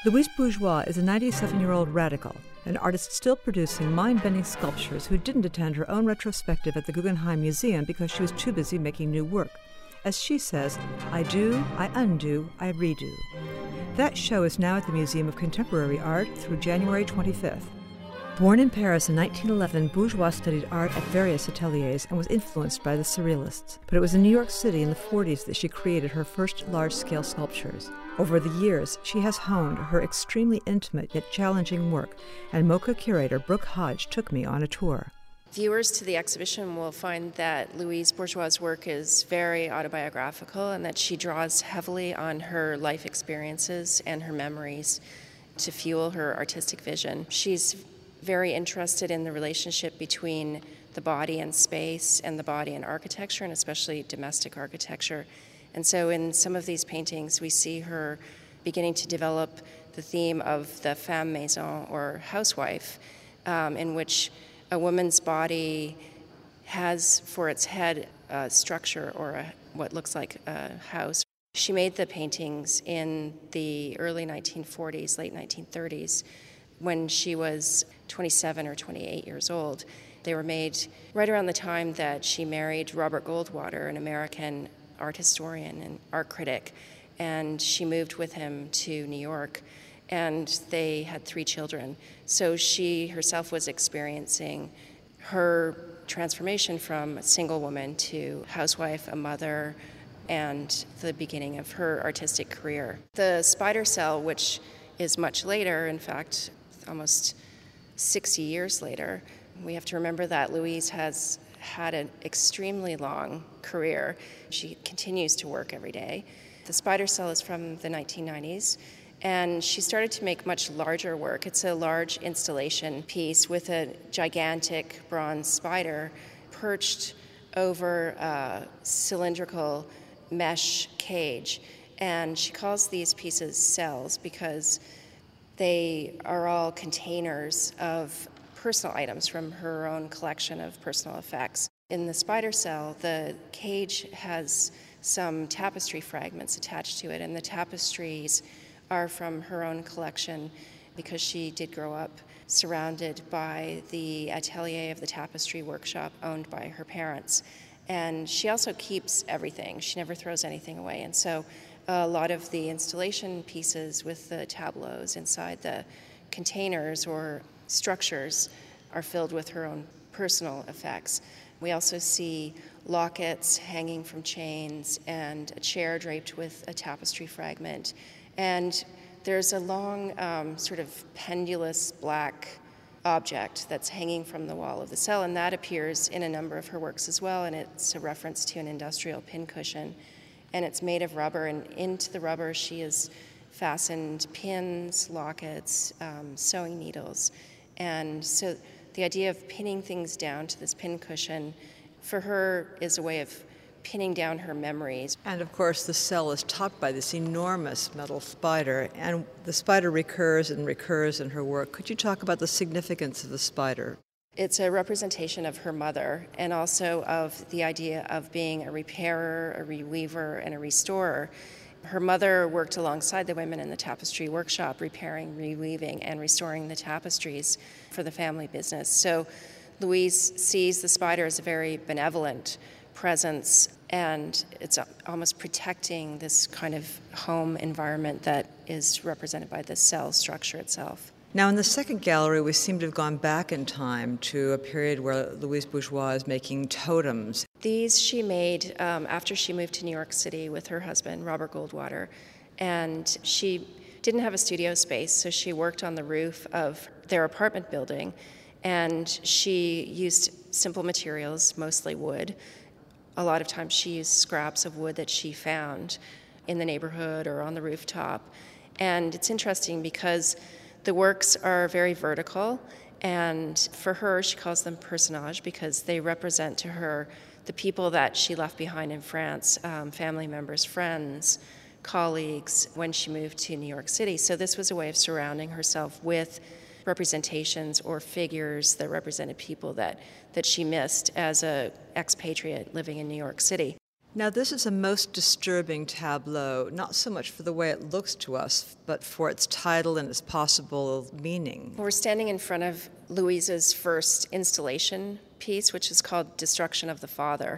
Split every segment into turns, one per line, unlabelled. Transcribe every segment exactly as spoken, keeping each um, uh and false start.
Louise Bourgeois is a ninety-seven-year-old radical, an artist still producing mind-bending sculptures who didn't attend her own retrospective at the Guggenheim Museum because she was too busy making new work. As she says, I do, I undo, I redo. That show is now at the Museum of Contemporary Art through January twenty-fifth. Born in Paris in nineteen eleven, Bourgeois studied art at various ateliers and was influenced by the Surrealists. But it was in New York City in the forties that she created her first large-scale sculptures. Over the years, she has honed her extremely intimate yet challenging work, and MoCA curator Brooke Hodge took me on a tour.
Viewers to the exhibition will find that Louise Bourgeois' work is very autobiographical and that she draws heavily on her life experiences and her memories to fuel her artistic vision. She's very interested in the relationship between the body and space and the body and architecture, and especially domestic architecture. And so in some of these paintings, we see her beginning to develop the theme of the femme maison, or housewife, um, in which a woman's body has for its head a structure or a, what looks like a house. She made the paintings in the early nineteen forties, late nineteen thirties, when she was twenty-seven or twenty-eight years old. They were made right around the time that she married Robert Goldwater, an American art historian and art critic, and she moved with him to New York, and they had three children. So she herself was experiencing her transformation from a single woman to housewife, a mother, and the beginning of her artistic career. The spider cell, which is much later, in fact, almost sixty years later, we have to remember that Louise has had an extremely long career. She continues to work every day. The spider cell is from the nineteen nineties, and she started to make much larger work. It's a large installation piece with a gigantic bronze spider perched over a cylindrical mesh cage. And she calls these pieces cells because they are all containers of personal items from her own collection of personal effects. In the spider cell, the cage has some tapestry fragments attached to it, and the tapestries are from her own collection because she did grow up surrounded by the atelier of the tapestry workshop owned by her parents. And she also keeps everything. She never throws anything away. And so a lot of the installation pieces with the tableaus inside the containers or structures are filled with her own personal effects. We also see lockets hanging from chains and a chair draped with a tapestry fragment. And there's a long um, sort of pendulous black object that's hanging from the wall of the cell, and that appears in a number of her works as well, and it's a reference to an industrial pincushion. And it's made of rubber, and into the rubber she has fastened pins, lockets, um, sewing needles. And so the idea of pinning things down to this pincushion for her is a way of pinning down her memories.
And of course the cell is topped by this enormous metal spider, and the spider recurs and recurs in her work. Could you talk about the significance of the spider?
It's a representation of her mother, and also of the idea of being a repairer, a reweaver, and a restorer. Her mother worked alongside the women in the tapestry workshop, repairing, reweaving, and restoring the tapestries for the family business. So Louise sees the spider as a very benevolent presence, and it's almost protecting this kind of home environment that is represented by the cell structure itself.
Now, in the second gallery, we seem to have gone back in time to a period where Louise Bourgeois is making totems.
These she made um, after she moved to New York City with her husband, Robert Goldwater, and she didn't have a studio space, so she worked on the roof of their apartment building, and she used simple materials, mostly wood. A lot of times she used scraps of wood that she found in the neighborhood or on the rooftop. And it's interesting because the works are very vertical, and for her, she calls them personnages because they represent to her the people that she left behind in France, um, family members, friends, colleagues, when she moved to New York City. So this was a way of surrounding herself with representations or figures that represented people that, that she missed as an expatriate living in New York City.
Now, this is a most disturbing tableau, not so much for the way it looks to us, but for its title and its possible meaning.
We're standing in front of Louise's first installation piece, which is called Destruction of the Father.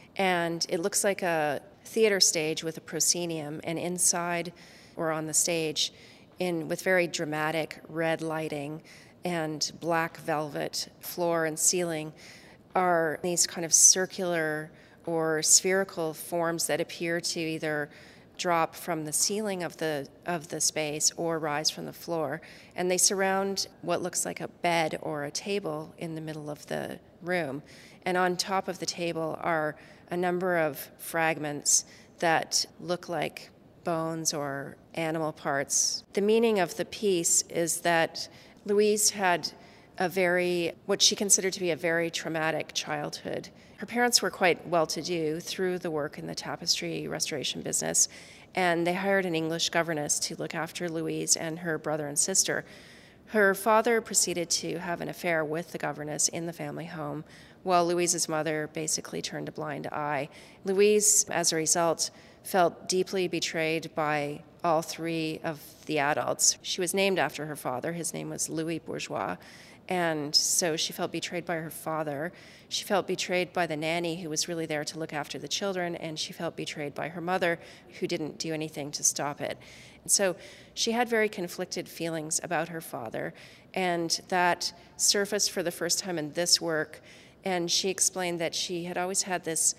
And it looks like a theater stage with a proscenium, and inside or on the stage, in with very dramatic red lighting and black velvet floor and ceiling, are these kind of circular or spherical forms that appear to either drop from the ceiling of the of the space or rise from the floor. And they surround what looks like a bed or a table in the middle of the room. And on top of the table are a number of fragments that look like bones or animal parts. The meaning of the piece is that Louise had a very, what she considered to be a very traumatic childhood. Her parents were quite well-to-do through the work in the tapestry restoration business, and they hired an English governess to look after Louise and her brother and sister. Her father proceeded to have an affair with the governess in the family home, while Louise's mother basically turned a blind eye. Louise, as a result, felt deeply betrayed by all three of the adults. She was named after her father. His name was Louis Bourgeois. And so she felt betrayed by her father. She felt betrayed by the nanny who was really there to look after the children, and she felt betrayed by her mother who didn't do anything to stop it. And so she had very conflicted feelings about her father, and that surfaced for the first time in this work. And she explained that she had always had this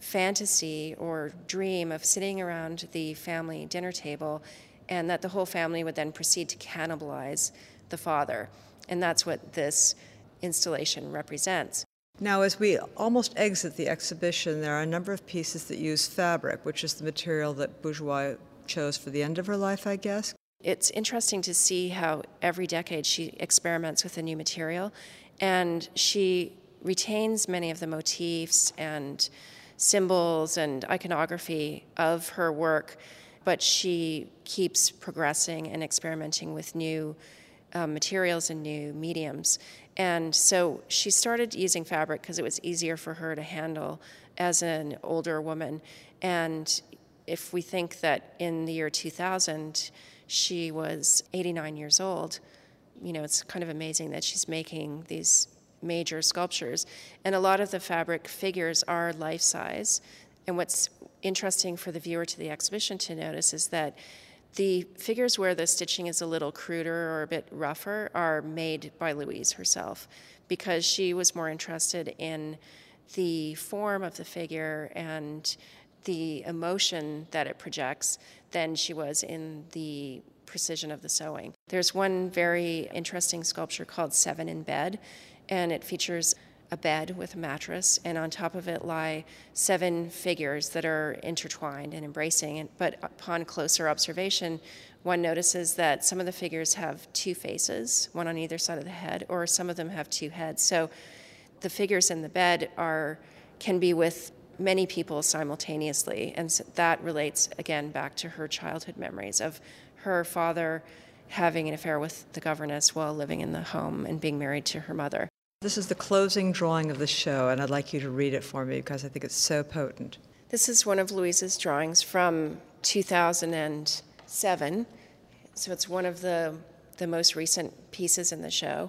fantasy or dream of sitting around the family dinner table, and that the whole family would then proceed to cannibalize the father. And that's what this installation represents.
Now, as we almost exit the exhibition, there are a number of pieces that use fabric, which is the material that Bourgeois chose for the end of her life, I guess.
It's interesting to see how every decade she experiments with a new material, and she retains many of the motifs and symbols and iconography of her work, but she keeps progressing and experimenting with new um, materials and new mediums. And so she started using fabric because it was easier for her to handle as an older woman. And if we think that in the year two thousand, she was eighty-nine years old, you know, it's kind of amazing that she's making these major sculptures. And a lot of the fabric figures are life-size. And what's interesting for the viewer to the exhibition to notice is that the figures where the stitching is a little cruder or a bit rougher are made by Louise herself, because she was more interested in the form of the figure and the emotion that it projects than she was in the precision of the sewing. There's one very interesting sculpture called Seven in Bed, and it features a bed with a mattress, and on top of it lie seven figures that are intertwined and embracing. But upon closer observation, one notices that some of the figures have two faces, one on either side of the head, or some of them have two heads. So the figures in the bed are can be with many people simultaneously, and so that relates again back to her childhood memories of her father having an affair with the governess while living in the home and being married to her mother.
This is the closing drawing of the show, and I'd like you to read it for me because I think it's so potent.
This is one of Louise's drawings from two thousand seven, so it's one of the, the most recent pieces in the show.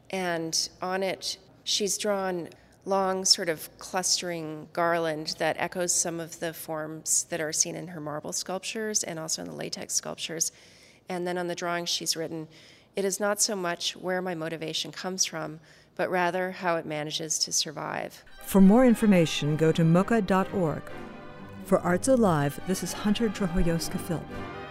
And on it, she's drawn long sort of clustering garland that echoes some of the forms that are seen in her marble sculptures and also in the latex sculptures. And then on the drawing she's written, "It is not so much where my motivation comes from, but rather how it manages to survive."
For more information, go to mocha dot org. For Arts Alive, this is Hunter Drahoyoska-Philp.